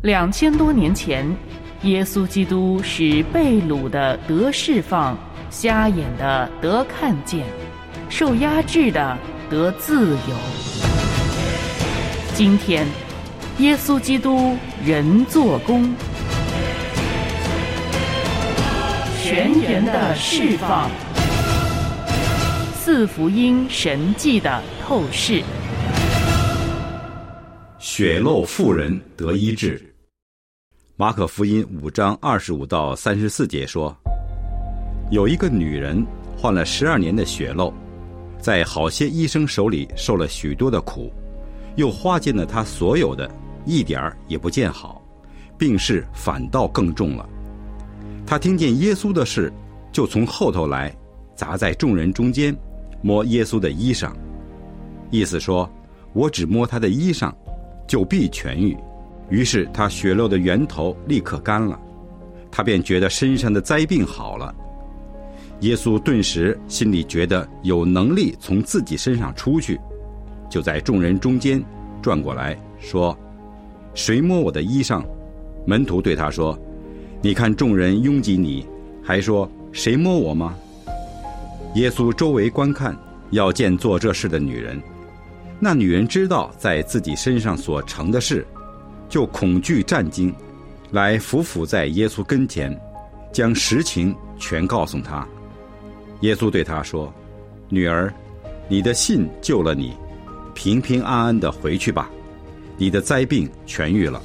2000多年前，耶稣基督使被掳的得释放，瞎眼的得看见，受压制的得自由。今天，耶稣基督人做工，全员的释放，四福音神迹的透视。 血漏妇人得医治。马可福音5章25到34节说，有一个女人患了12年的血漏，在好些医生手里受了许多的苦，又花尽了她所有的，一点儿也不见好，病势反倒更重了。她听见耶稣的事，就从后头来，砸在众人中间，摸耶稣的衣裳，意思说，我只摸他的衣裳，就必痊愈。于是他血漏的源头立刻干了，他便觉得身上的灾病好了。耶稣顿时心里觉得有能力从自己身上出去，就在众人中间转过来说，谁摸我的衣裳？门徒对他说，你看众人拥挤你，还说谁摸我吗？耶稣周围观看，要见做这事的女人。那女人知道在自己身上所成的事，就恐惧战惊，来伏伏在耶稣跟前，将实情全告诉他。耶稣对他说，女儿，你的信救了你，平平安安地回去吧，你的灾病痊愈了。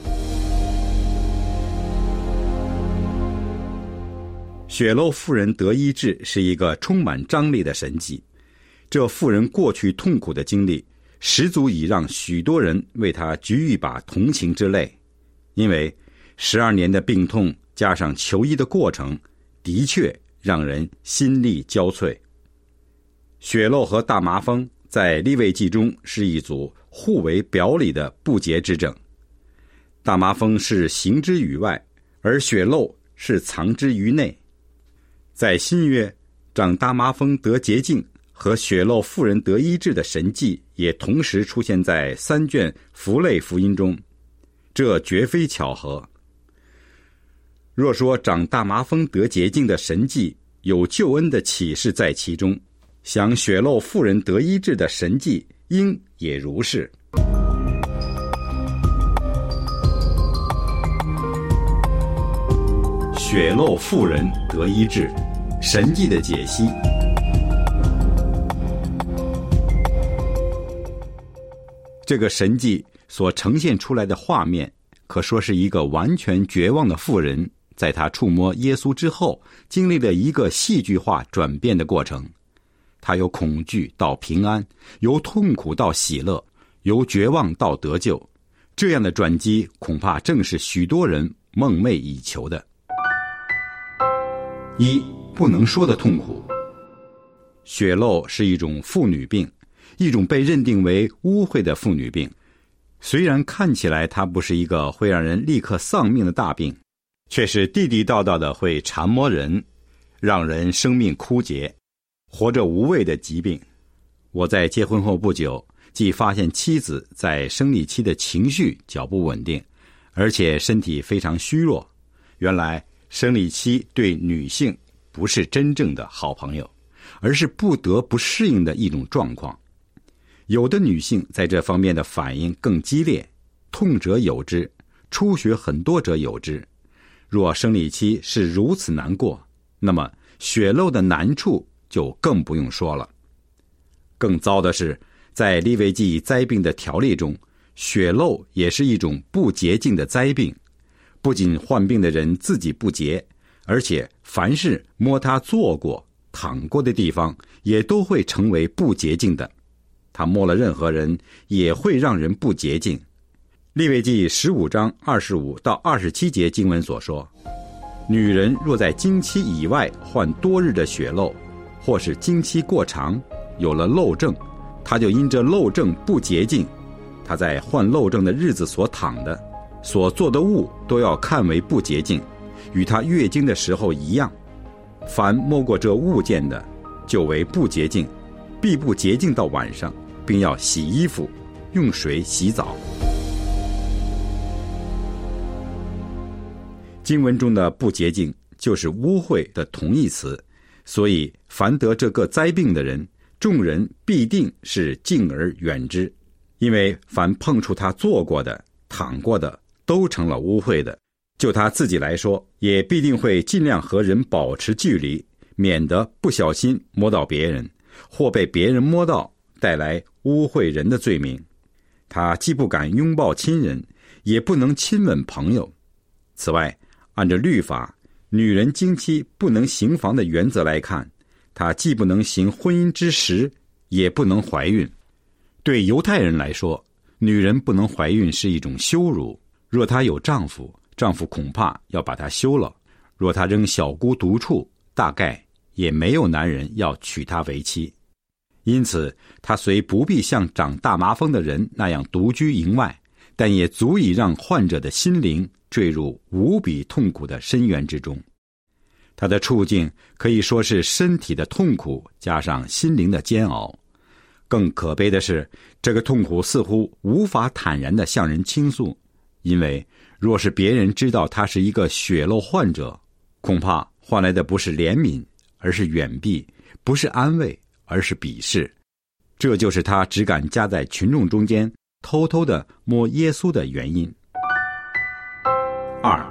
血漏妇人得医治是一个充满张力的神迹，这妇人过去痛苦的经历十足以让许多人为她举一把同情之泪，因为12年的病痛加上求医的过程，的确让人心力交瘁。血漏和大麻风在利未记中是一组互为表里的不洁之症，大麻风是行之于外，而血漏是藏之于内。在新约，长大麻风得洁净和血漏妇人得医治的神迹也同时出现在3卷符类福音中，这绝非巧合。若说长大麻风得洁净的神迹有救恩的启示在其中，想血漏妇人得医治的神迹应也如是。血漏妇人得医治，神迹的解析。这个神迹所呈现出来的画面，可说是一个完全绝望的妇人，在她触摸耶稣之后，经历了一个戏剧化转变的过程。她由恐惧到平安，由痛苦到喜乐，由绝望到得救。这样的转机，恐怕正是许多人梦寐以求的。一，不能说的痛苦。血漏是一种妇女病，一种被认定为污秽的妇女病。虽然看起来它不是一个会让人立刻丧命的大病，却是地地道道的会缠磨人，让人生命枯竭，活着无味的疾病。我在结婚后不久，即发现妻子在生理期的情绪较不稳定，而且身体非常虚弱。原来生理期对女性不是真正的好朋友，而是不得不适应的一种状况。有的女性在这方面的反应更激烈，痛者有之，出血很多者有之。若生理期是如此难过，那么血漏的难处就更不用说了。更糟的是，在利未记灾病的条例中，血漏也是一种不洁净的灾病。不仅患病的人自己不洁，而且凡是摸他坐过、躺过的地方，也都会成为不洁净的。他摸了任何人，也会让人不洁净。利未记15章25到27节经文所说，女人若在经期以外患多日的血漏，或是经期过长，有了漏症，她就因这漏症不洁净。她在患漏症的日子所躺的、所做的物，都要看为不洁净，与她月经的时候一样。凡摸过这物件的，就为不洁净，必不洁净到晚上，并要洗衣服，用水洗澡。 经文中的不洁净就是污秽的同义词，所以凡得这个灾病的人，众人必定是敬而远之，因为凡碰触他坐过的、躺过的，都成了污秽的。就他自己来说，也必定会尽量和人保持距离，免得不小心摸到别人，或被别人摸到，带来污秽人的罪名。他既不敢拥抱亲人，也不能亲吻朋友。此外，按照律法，女人经期不能行房的原则来看，她既不能行婚姻之实，也不能怀孕。对犹太人来说，女人不能怀孕是一种羞辱。若她有丈夫，丈夫恐怕要把她休了；若她仍小姑独处，大概也没有男人要娶她为妻。因此，她虽不必像长大麻风的人那样独居营外，但也足以让患者的心灵坠入无比痛苦的深渊之中。她的处境可以说是身体的痛苦加上心灵的煎熬。更可悲的是，这个痛苦似乎无法坦然地向人倾诉，因为若是别人知道她是一个血漏患者，恐怕换来的不是怜悯，而是远避；不是安慰，而是鄙视。这就是她只敢夹在群众中间偷偷地摸耶稣的原因。2.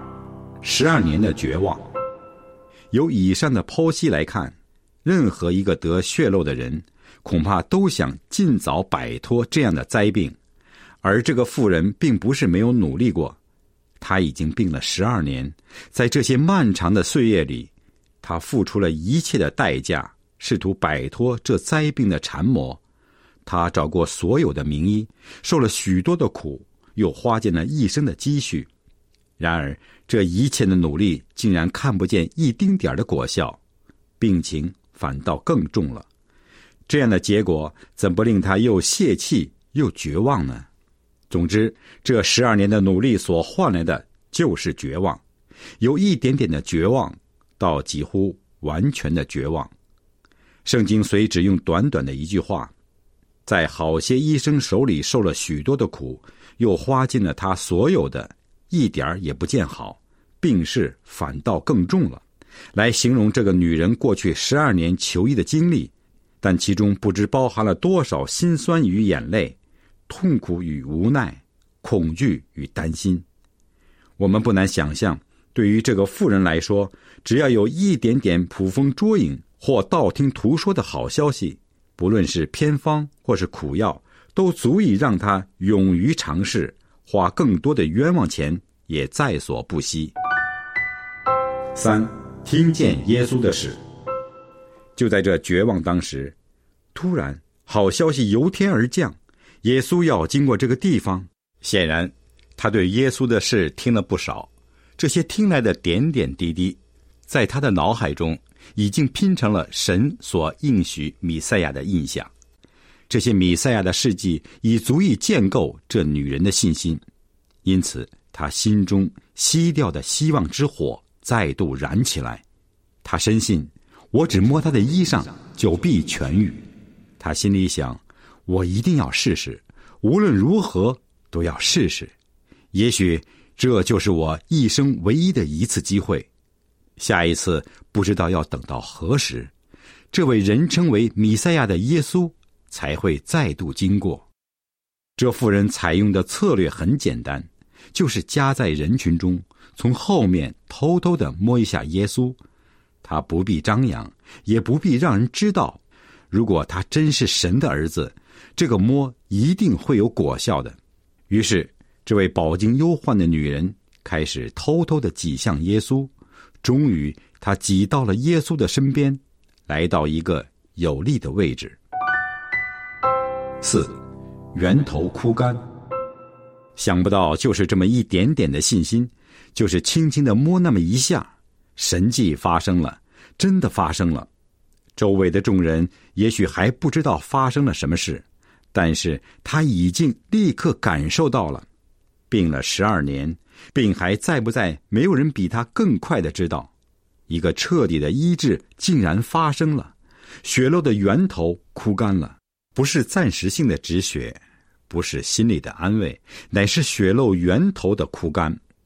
12年的绝望。由以上的剖析来看，任何一个得血漏的人，恐怕都想尽早摆脱这样的灾病。而这个妇人并不是没有努力过，她已经病了12年，在这些漫长的岁月里，她付出了一切的代价，试图摆脱这灾病的缠磨。她找过所有的名医，受了许多的苦，又花尽了一生的积蓄。然而，这一切的努力竟然看不见一丁点的果效，病情反倒更重了。这样的结果怎不令她又泄气又绝望呢？总之，这12年的努力所换来的就是绝望，由一点点的绝望到几乎完全的绝望。圣经虽只用短短的一句话，在好些医生手里受了许多的苦，又花尽了他所有的，一点也不见好，病势反倒更重了，来形容这个女人过去12年求医的经历，但其中不知包含了多少辛酸与眼泪，痛苦与无奈，恐惧与担心。我们不难想象，对于这个妇人来说，只要有一点点捕风捉影或道听途说的好消息，不论是偏方或是苦药，都足以让她勇于尝试，花更多的冤枉钱也在所不惜。3. 听见耶稣的事。就在这绝望当时，突然好消息由天而降，耶稣要经过这个地方。显然他对耶稣的事听了不少，这些听来的点点滴滴，在他的脑海中已经拼成了神所应许弥赛亚的印象。这些弥赛亚的事迹已足以建构这女人的信心，因此她心中熄掉的希望之火再度燃起来。她深信，我只摸她的衣裳就必痊愈。她心里想，我一定要试试，无论如何都要试试。也许这就是我一生唯一的一次机会，下一次不知道要等到何时，这位人称为弥赛亚的耶稣才会再度经过。这妇人采用的策略很简单，就是夹在人群中，从后面偷偷地摸一下耶稣。她不必张扬，也不必让人知道。如果他真是神的儿子，这个摸一定会有果效的。于是这位饱经忧患的女人开始偷偷地挤向耶稣，终于她挤到了耶稣的身边，来到一个有利的位置。4. 源头枯干。想不到就是这么一点点的信心，就是轻轻地摸那么一下，神迹发生了，真的发生了。周围的众人也许还不知道发生了什么事，但是他已经立刻感受到了。病了12年，病还在不在，没有人比他更快的知道。一个彻底的医治竟然发生了，血漏的源头枯干了，不是暂时性的止血，不是心里的安慰，乃是血漏源头的枯干。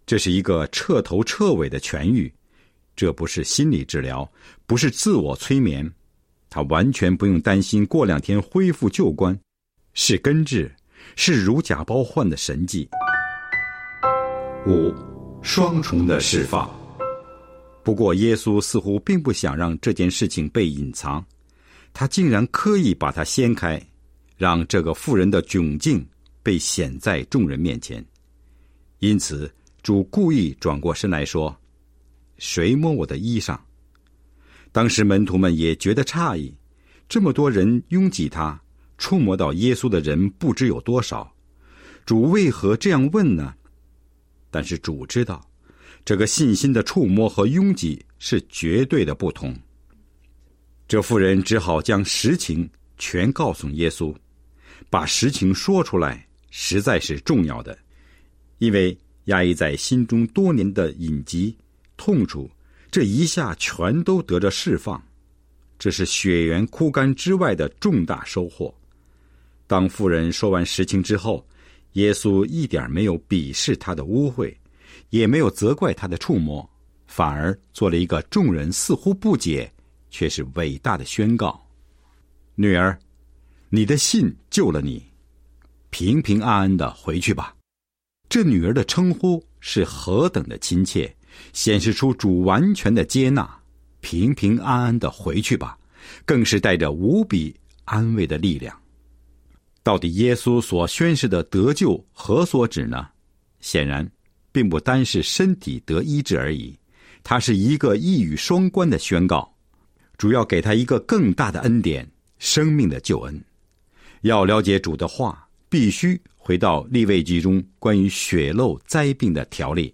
这是一个彻头彻尾的痊愈，这不是心理治疗，不是自我催眠，他完全不用担心过2天恢复旧观，是根治，是如假包换的神迹。5. 双重的释放。不过耶稣似乎并不想让这件事情被隐藏，他竟然刻意把它掀开，让这个妇人的窘境被显在众人面前。因此主故意转过身来说，谁摸我的衣裳？当时门徒们也觉得诧异，这么多人拥挤他，触摸到耶稣的人不知有多少，主为何这样问呢？但是主知道，这个信心的触摸和拥挤是绝对的不同。这妇人只好将实情全告诉耶稣，把实情说出来实在是重要的，因为压抑在心中多年的隐疾、痛楚，这一下全都得着释放，这是血源枯干之外的重大收获。当妇人说完实情之后，耶稣一点没有鄙视他的污秽，也没有责怪他的触摸，反而做了一个众人似乎不解，却是伟大的宣告：女儿，你的信救了你，平平安安的回去吧。这女儿的称呼是何等的亲切，显示出主完全的接纳，平平安安的回去吧，更是带着无比安慰的力量。到底耶稣所宣示的得救何所指呢？显然并不单是身体得医治而已，它是一个一语双关的宣告，主要给他一个更大的恩典，生命的救恩。要了解主的话，必须回到利未记中关于血漏灾病的条例。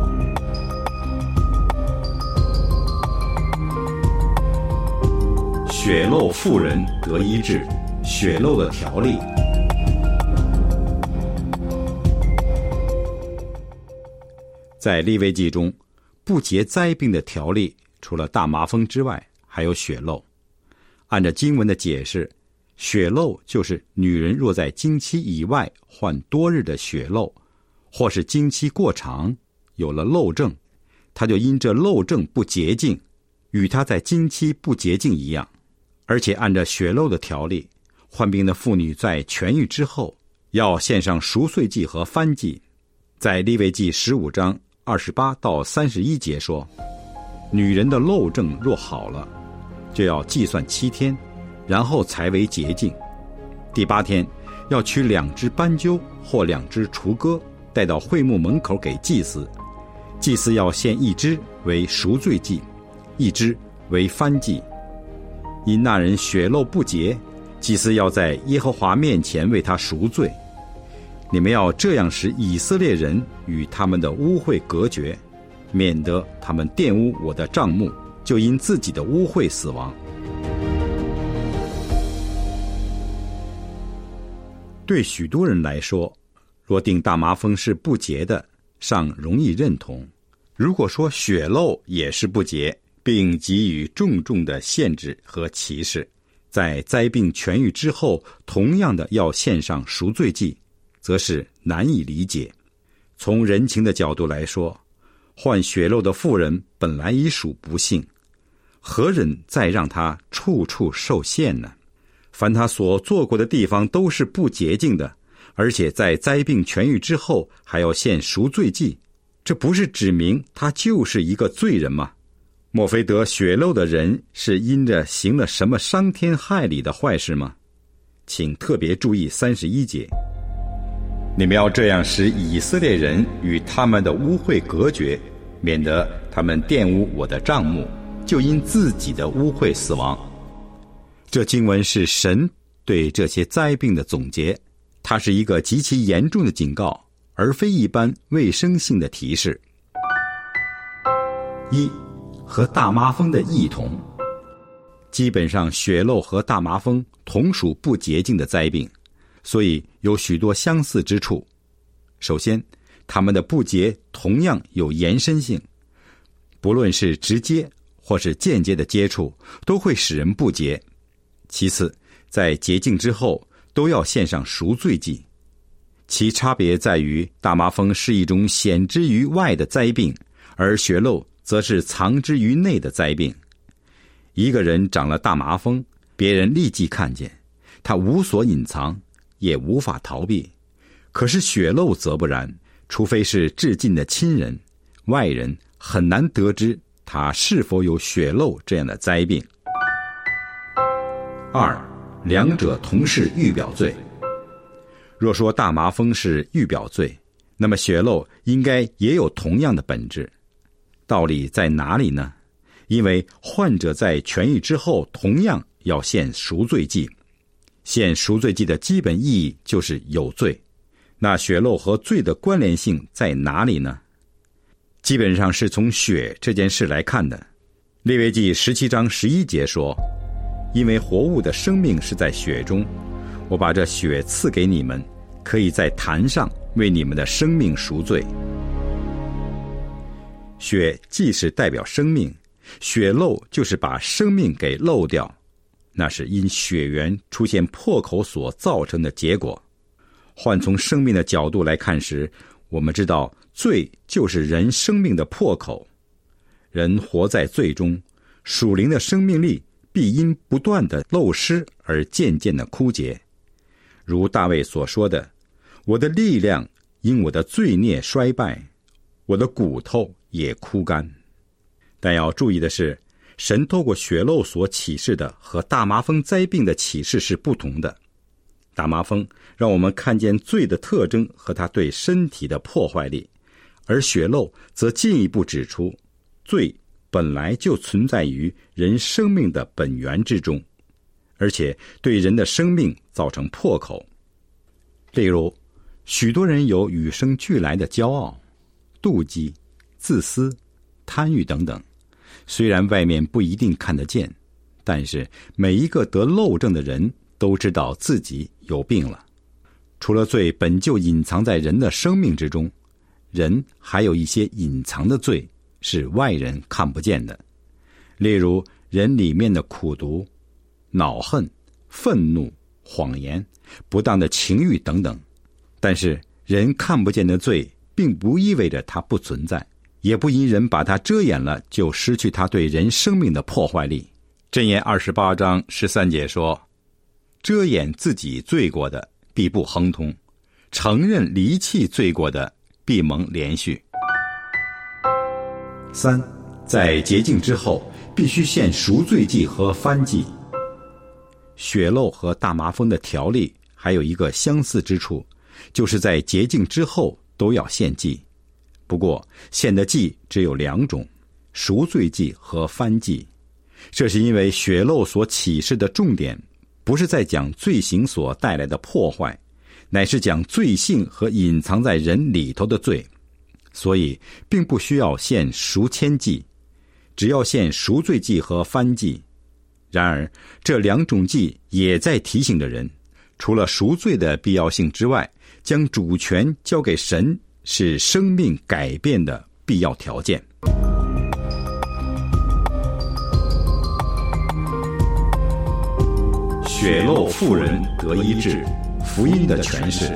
血漏妇人得医治，血漏的条例。在利未记中，不洁灾病的条例除了大麻风之外，还有血漏。按照经文的解释，血漏就是女人若在经期以外患多日的血漏，或是经期过长有了漏症，她就因这漏症不洁净，与她在经期不洁净一样。而且按照血漏的条例，患病的妇女在痊愈之后要献上赎罪祭和燔祭。在利未记15章28到31节说，女人的漏症若好了，就要计算7天，然后才为洁净。第8天要取2只斑鸠或2只雏鸽，带到会幕门口给祭司，祭司要献1只为赎罪祭，1只为燔祭。因那人血漏不洁，祭司要在耶和华面前为他赎罪。你们要这样使以色列人与他们的污秽隔绝，免得他们玷污我的帐幕，就因自己的污秽死亡。对许多人来说，若定大麻风是不洁的，尚容易认同；如果说血漏也是不洁，并给予重重的限制和歧视，在灾病痊愈之后同样的要献上赎罪祭，则是难以理解。从人情的角度来说，患血漏的妇人本来已属不幸，何忍再让她处处受限呢？凡她所做过的地方都是不洁净的，而且在灾病痊愈之后还要献赎罪祭，这不是指明她就是一个罪人吗？莫非得血漏的人是因着行了什么伤天害理的坏事吗？请特别注意31节，你们要这样使以色列人与他们的污秽隔绝，免得他们玷污我的帐幕，就因自己的污秽死亡。这经文是神对这些灾病的总结，它是一个极其严重的警告，而非一般卫生性的提示。1. 和大麻风的异同。基本上血漏和大麻风同属不洁净的灾病，所以有许多相似之处。首先，它们的不洁同样有延伸性，不论是直接或是间接的接触，都会使人不洁。其次，在洁净之后都要献上赎罪祭， 其差别在于大麻风是一种显之于外的灾病，而血漏则是藏之于内的灾病。一个人长了大麻风，别人立即看见，他无所隐藏，也无法逃避。可是血漏则不然，除非是至近的亲人，外人很难得知他是否有血漏这样的灾病。二，两者同是预表罪。若说大麻风是预表罪，那么血漏应该也有同样的本质。道理在哪里呢？因为患者在痊愈之后同样要献赎罪祭。献赎罪祭的基本意义就是有罪。那血漏和罪的关联性在哪里呢？基本上是从血这件事来看的。利未记17章11节说，因为活物的生命是在血中，我把这血赐给你们，可以在坛上为你们的生命赎罪。血既是代表生命，血漏就是把生命给漏掉，那是因血源出现破口所造成的结果。换从生命的角度来看时，我们知道罪就是人生命的破口。人活在罪中，属灵的生命力必因不断的漏失而渐渐的枯竭。如大卫所说的，我的力量因我的罪孽衰败，我的骨头也枯干。但要注意的是，神透过血漏所启示的和大麻风灾病的启示是不同的。大麻风让我们看见罪的特征和它对身体的破坏力，而血漏则进一步指出，罪本来就存在于人生命的本源之中，而且对人的生命造成破口。例如，许多人有与生俱来的骄傲、妒忌、自私、贪欲等等，虽然外面不一定看得见，但是每一个得漏症的人都知道自己有病了。除了罪本就隐藏在人的生命之中，人还有一些隐藏的罪是外人看不见的。例如人里面的苦毒、恼恨、愤怒、谎言、不当的情欲等等。但是人看不见的罪并不意味着它不存在，也不因人把它遮掩了就失去它对人生命的破坏力。箴言28章13节说，遮掩自己罪过的必不亨通，承认离弃罪过的必蒙连续。三，在洁净之后必须献赎罪祭和燔祭。血漏和大麻风的条例还有一个相似之处，就是在洁净之后都要献祭。不过献的祭只有两种，赎罪祭和燔祭。这是因为血漏所启示的重点不是在讲罪行所带来的破坏，乃是讲罪性和隐藏在人里头的罪，所以并不需要献赎愆祭，只要献赎罪祭和燔祭。然而这两种祭也在提醒着人，除了赎罪的必要性之外，将主权交给神是生命改变的必要条件。血漏妇人得医治，福音的诠释。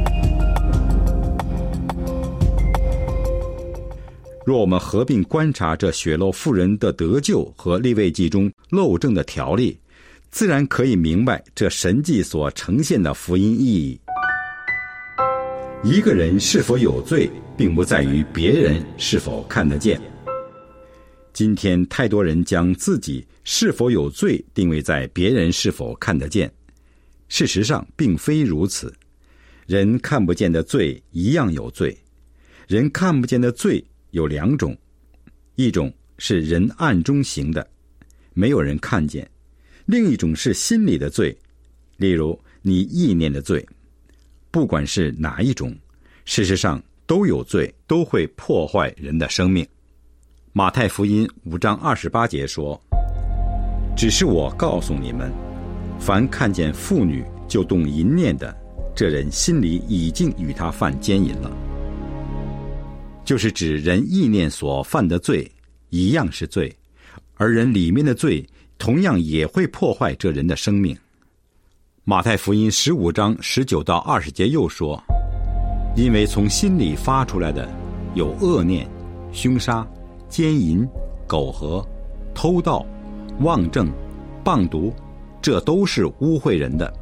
若我们合并观察这血漏妇人的得救和利未记中漏症的条例，自然可以明白这神迹所呈现的福音意义。一个人是否有罪，并不在于别人是否看得见。今天太多人将自己是否有罪定位在别人是否看得见，事实上并非如此。人看不见的罪一样有罪。人看不见的罪有两种，一种是人暗中行的，没有人看见；另一种是心里的罪，例如你意念的罪。不管是哪一种，事实上都有罪，都会破坏人的生命。马太福音5章28节说，只是我告诉你们，凡看见妇女就动淫念的，这人心里已经与他犯奸淫了。就是指人意念所犯的罪一样是罪，而人里面的罪同样也会破坏这人的生命。马太福音15章19到20节又说， 因为从心里发出来的有恶念、凶杀、奸淫、苟合、偷盗、妄证、谤毒，这都是污秽人的。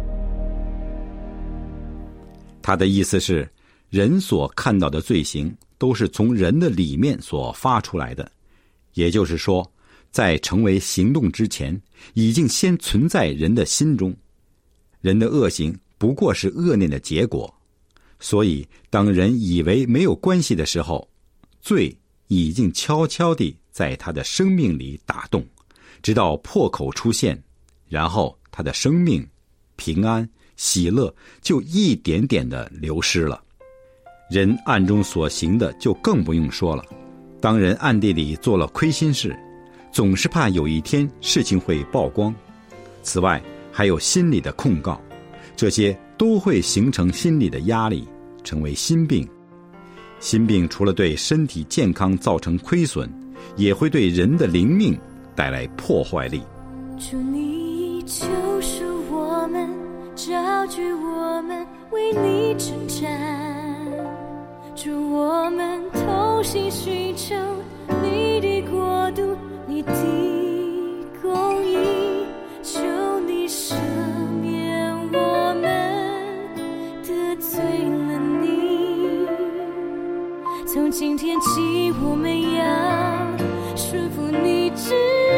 他的意思是，人所看到的罪行都是从人的里面所发出来的，也就是说，在成为行动之前，已经先存在人的心中。人的恶行不过是恶念的结果，所以当人以为没有关系的时候，罪已经悄悄地在他的生命里打动，直到破口出现，然后他的生命、平安、喜乐就一点点地流失了。人暗中所行的就更不用说了，当人暗地里做了亏心事，总是怕有一天事情会曝光。此外还有心理的控告，这些都会形成心理的压力，成为心病。心病除了对身体健康造成亏损，也会对人的灵命带来破坏力。 主你救赎我们，招聚我们，为你征战。主我们同心寻求你的国度，你的公义，求你赦免我们得罪了你。从今天起，我们要顺服你旨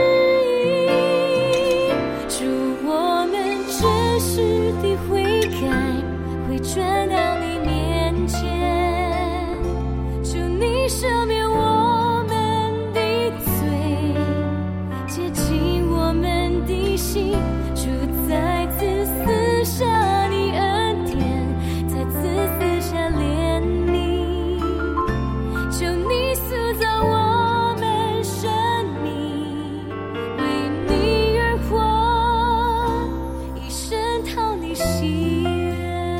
意。主我们真实的悔改，回转到你面前，求你赦免我们的罪，洁净我们的心。主再次赐下你恩典，再次赐下怜悯，求你塑造我们生命，为你而活，一生讨你喜悦。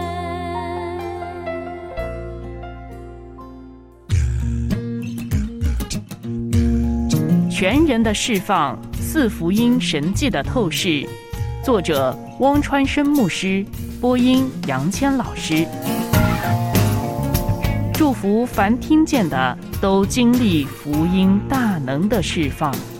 全人的释放，四福音神迹的透视。作者汪川生牧师，播音杨谦老师。祝福凡听见的都经历福音大能的释放。